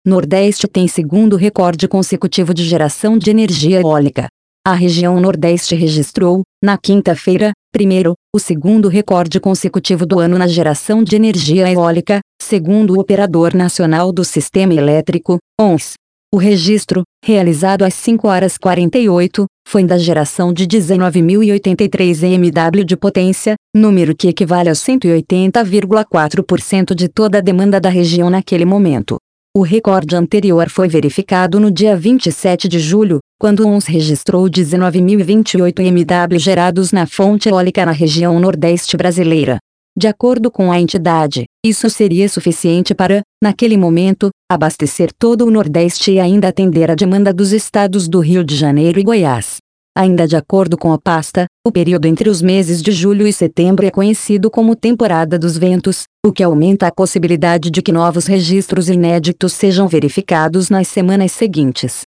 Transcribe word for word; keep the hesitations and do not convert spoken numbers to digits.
Nordeste tem segundo recorde consecutivo de geração de energia eólica. A região Nordeste registrou, na quinta-feira, primeiro, o segundo recorde consecutivo do ano na geração de energia eólica, segundo o Operador Nacional do Sistema Elétrico, O N S. O registro, realizado às cinco horas e quarenta e oito, foi da geração de dezenove mil e oitenta e três megawatt de potência, número que equivale a cento e oitenta vírgula quatro por cento de toda a demanda da região naquele momento. O recorde anterior foi verificado no dia vinte e sete de julho, quando o O N S registrou dezenove mil e vinte e oito megawatt gerados na fonte eólica na região Nordeste brasileira. De acordo com a entidade, isso seria suficiente para, naquele momento, abastecer todo o Nordeste e ainda atender a demanda dos estados do Rio de Janeiro e Goiás. Ainda de acordo com a pasta, o período entre os meses de julho e setembro é conhecido como temporada dos ventos, o que aumenta a possibilidade de que novos registros inéditos sejam verificados nas semanas seguintes.